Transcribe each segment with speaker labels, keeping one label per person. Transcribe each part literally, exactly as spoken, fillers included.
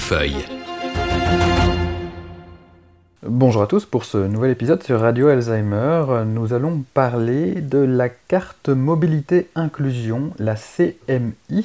Speaker 1: portefeuille.
Speaker 2: Bonjour à tous, pour ce nouvel épisode sur Radio Alzheimer, nous allons parler de la carte mobilité inclusion, la C M I.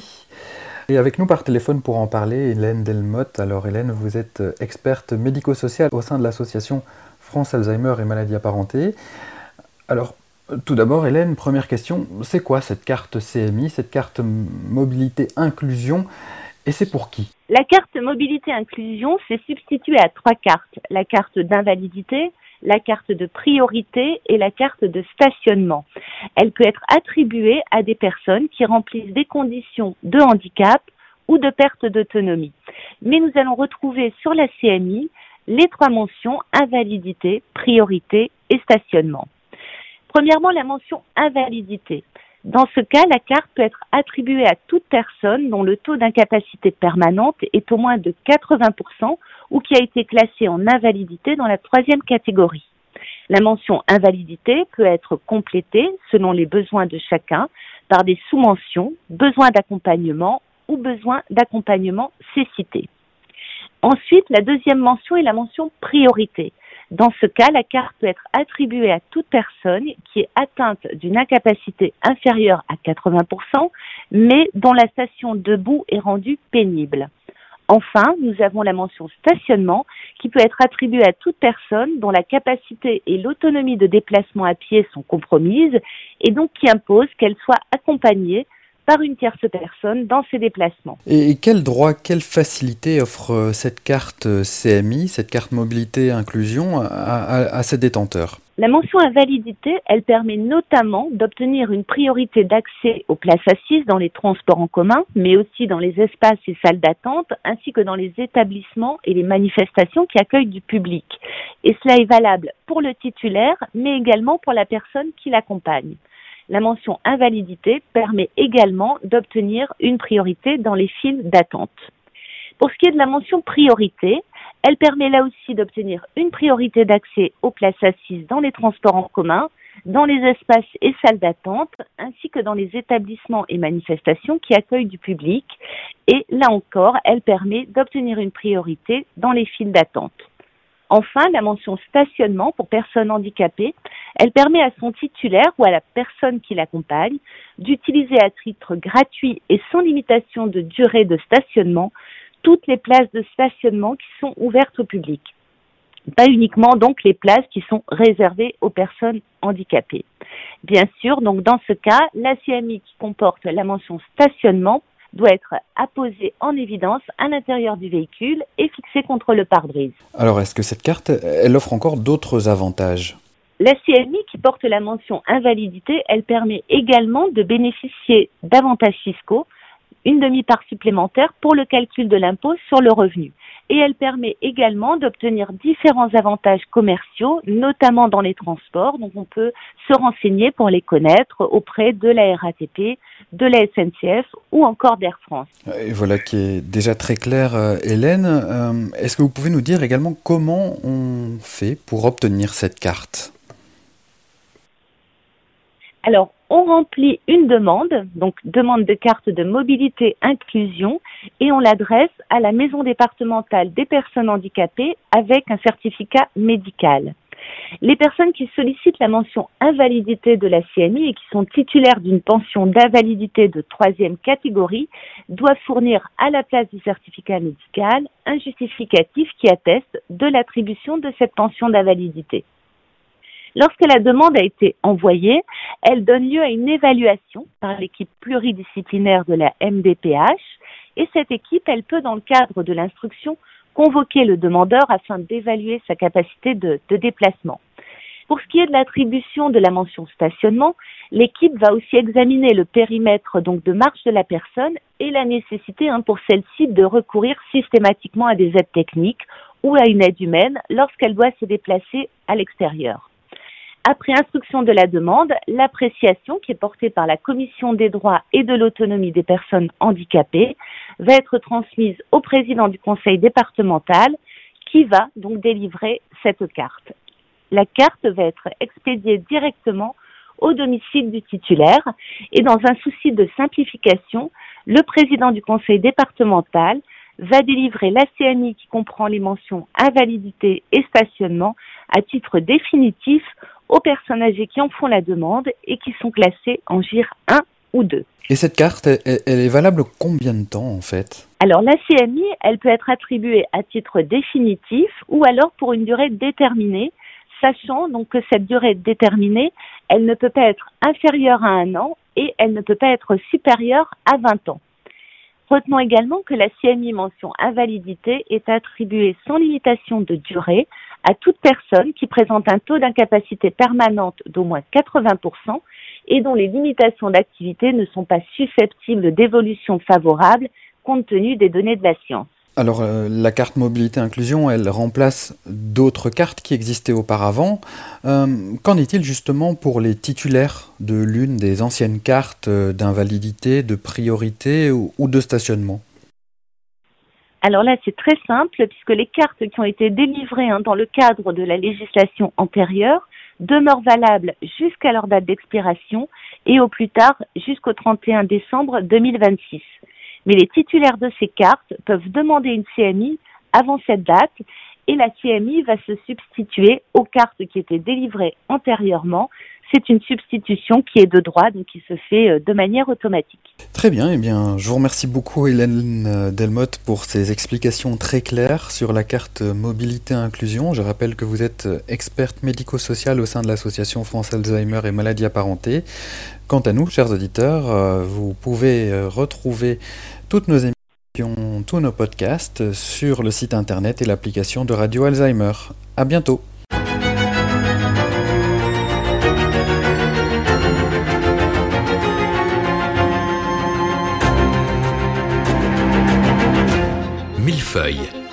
Speaker 2: Et avec nous par téléphone pour en parler, Hélène Delmotte. Alors Hélène, vous êtes experte médico-sociale au sein de l'association France Alzheimer et maladies apparentées. Alors, tout d'abord Hélène, première question, c'est quoi cette carte C M I, cette carte mobilité inclusion, et c'est pour qui ?
Speaker 3: La carte mobilité inclusion s'est substituée à trois cartes, la carte d'invalidité, la carte de priorité et la carte de stationnement. Elle peut être attribuée à des personnes qui remplissent des conditions de handicap ou de perte d'autonomie. Mais nous allons retrouver sur la C M I les trois mentions invalidité, priorité et stationnement. Premièrement, la mention invalidité. Dans ce cas, la carte peut être attribuée à toute personne dont le taux d'incapacité permanente est au moins de quatre-vingts pour cent ou qui a été classée en invalidité dans la troisième catégorie. La mention invalidité peut être complétée selon les besoins de chacun par des sous-mentions, besoin d'accompagnement ou besoin d'accompagnement cécité. Ensuite, la deuxième mention est la mention priorité. Dans ce cas, la carte peut être attribuée à toute personne qui est atteinte d'une incapacité inférieure à quatre-vingts pour cent, mais dont la station debout est rendue pénible. Enfin, nous avons la mention stationnement qui peut être attribuée à toute personne dont la capacité et l'autonomie de déplacement à pied sont compromises et donc qui impose qu'elle soit accompagnée par une tierce personne dans ses déplacements.
Speaker 2: Et quel droit, quelle facilité offre cette carte C M I, cette carte mobilité inclusion, à, à, à ses détenteurs ?
Speaker 3: La mention invalidité, elle permet notamment d'obtenir une priorité d'accès aux places assises dans les transports en commun, mais aussi dans les espaces et salles d'attente, ainsi que dans les établissements et les manifestations qui accueillent du public. Et cela est valable pour le titulaire, mais également pour la personne qui l'accompagne. La mention invalidité permet également d'obtenir une priorité dans les files d'attente. Pour ce qui est de la mention priorité, elle permet là aussi d'obtenir une priorité d'accès aux places assises dans les transports en commun, dans les espaces et salles d'attente, ainsi que dans les établissements et manifestations qui accueillent du public. Et là encore, elle permet d'obtenir une priorité dans les files d'attente. Enfin, la mention stationnement pour personnes handicapées, elle permet à son titulaire ou à la personne qui l'accompagne d'utiliser à titre gratuit et sans limitation de durée de stationnement toutes les places de stationnement qui sont ouvertes au public. Pas uniquement donc les places qui sont réservées aux personnes handicapées. Bien sûr, donc dans ce cas, la C M I qui comporte la mention stationnement doit être apposée en évidence à l'intérieur du véhicule et fixée contre le pare-brise.
Speaker 2: Alors, est-ce que cette carte, elle offre encore d'autres avantages ?
Speaker 3: La C M I qui porte la mention invalidité, elle permet également de bénéficier d'avantages fiscaux, une demi-part supplémentaire pour le calcul de l'impôt sur le revenu. Et elle permet également d'obtenir différents avantages commerciaux, notamment dans les transports. Donc on peut se renseigner pour les connaître auprès de la R A T P, de la S N C F ou encore d'Air France.
Speaker 2: Et voilà qui est déjà très clair, euh, Hélène. Euh, est-ce que vous pouvez nous dire également comment on fait pour obtenir cette carte ?
Speaker 3: Alors, on remplit une demande, donc demande de carte de mobilité inclusion, et on l'adresse à la maison départementale des personnes handicapées avec un certificat médical. Les personnes qui sollicitent la mention invalidité de la C M I et qui sont titulaires d'une pension d'invalidité de troisième catégorie doivent fournir à la place du certificat médical un justificatif qui atteste de l'attribution de cette pension d'invalidité. Lorsque la demande a été envoyée, elle donne lieu à une évaluation par l'équipe pluridisciplinaire de la M D P H et cette équipe, elle peut, dans le cadre de l'instruction, convoquer le demandeur afin d'évaluer sa capacité de, de déplacement. Pour ce qui est de l'attribution de la mention stationnement, l'équipe va aussi examiner le périmètre donc de marche de la personne et la nécessité hein, pour celle-ci de recourir systématiquement à des aides techniques ou à une aide humaine lorsqu'elle doit se déplacer à l'extérieur. Après instruction de la demande, l'appréciation qui est portée par la Commission des droits et de l'autonomie des personnes handicapées va être transmise au président du conseil départemental qui va donc délivrer cette carte. La carte va être expédiée directement au domicile du titulaire et dans un souci de simplification, le président du conseil départemental va délivrer la C M I qui comprend les mentions invalidité et stationnement à titre définitif aux personnes âgées qui en font la demande et qui sont classées en G I R un ou deux.
Speaker 2: Et cette carte, elle, elle est valable combien de temps en fait ?
Speaker 3: Alors la C M I, elle peut être attribuée à titre définitif ou alors pour une durée déterminée, sachant donc que cette durée déterminée, elle ne peut pas être inférieure à un an et elle ne peut pas être supérieure à vingt ans. Retenons également que la C M I mention invalidité est attribuée sans limitation de durée à toute personne qui présente un taux d'incapacité permanente d'au moins quatre-vingts pour cent et dont les limitations d'activité ne sont pas susceptibles d'évolution favorable compte tenu des données de la science.
Speaker 2: Alors, euh, la carte mobilité inclusion, elle remplace d'autres cartes qui existaient auparavant. Euh, qu'en est-il justement pour les titulaires de l'une des anciennes cartes d'invalidité, de priorité ou, ou de stationnement ?
Speaker 3: Alors là, c'est très simple puisque les cartes qui ont été délivrées hein, dans le cadre de la législation antérieure demeurent valables jusqu'à leur date d'expiration et au plus tard jusqu'au trente et un décembre deux mille vingt-six. Mais les titulaires de ces cartes peuvent demander une C M I avant cette date et la C M I va se substituer aux cartes qui étaient délivrées antérieurement. C'est une substitution qui est de droit, donc qui se fait de manière automatique.
Speaker 2: Très bien, eh bien, je vous remercie beaucoup Hélène Delmotte pour ces explications très claires sur la carte mobilité inclusion. Je rappelle que vous êtes experte médico-sociale au sein de l'association France Alzheimer et maladies apparentées. Quant à nous, chers auditeurs, vous pouvez retrouver toutes nos émissions, tous nos podcasts sur le site internet et l'application de Radio Alzheimer. À bientôt.
Speaker 1: Millefeuille.